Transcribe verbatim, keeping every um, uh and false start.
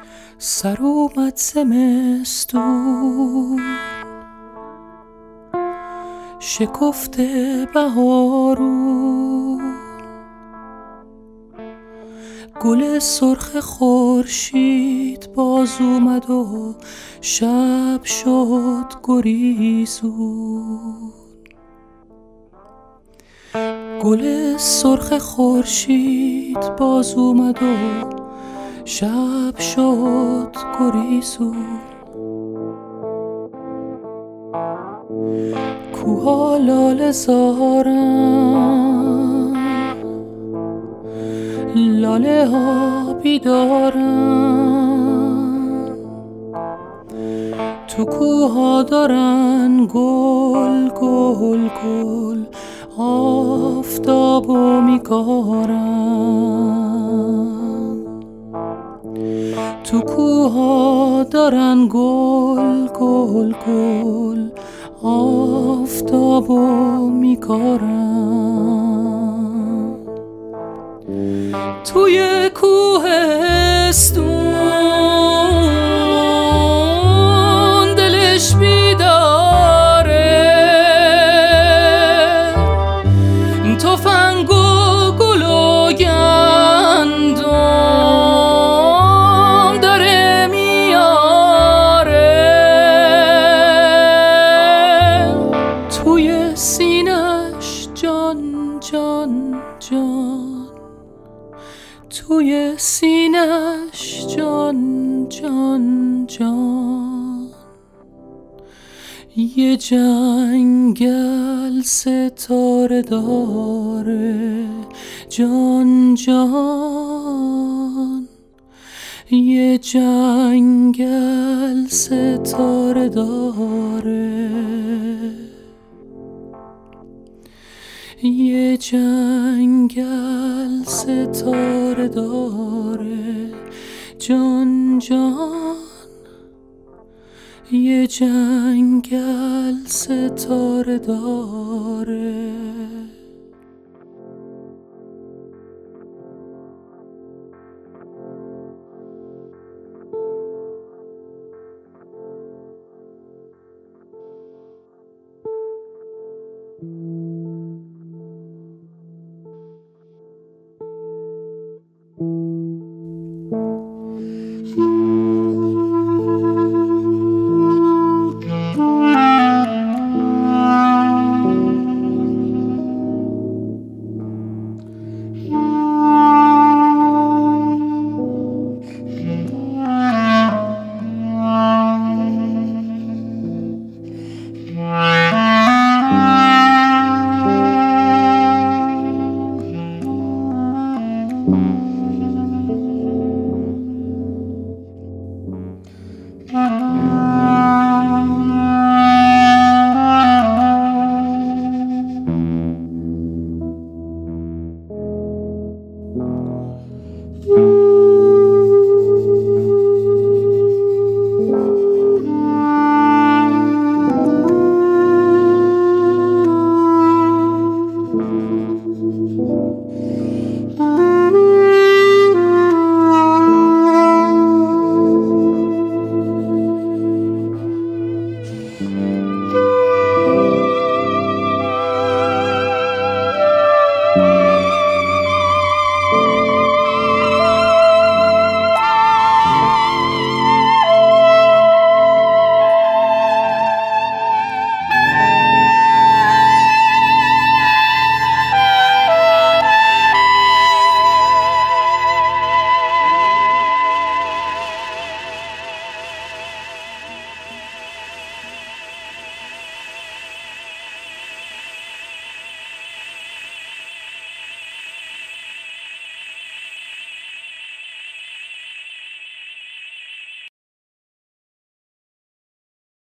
سر اومد زمستون، شکفته بهارون، گل سرخ خورشید باز اومد و شب شد گریزون. گل سرخ خورشید باز اومد و شب شد گریزون. کوها لاله زارن، لاله ها بیدارن، تو کوها دارن گل گل گل آفتابو میکارن. تو کوها دارن گل گل گل آفتابو میکارن. توی کوهستون دلش بیداره، تفنگ و گل و گندم داره میاره. توی سینش جان جان جان، توی سینش جان جان جان. یه جنگل ستاره داره جان جان. یه جنگل ستاره داره، یه جنگل ستاره داره جان جان. یه جنگل ستاره داره.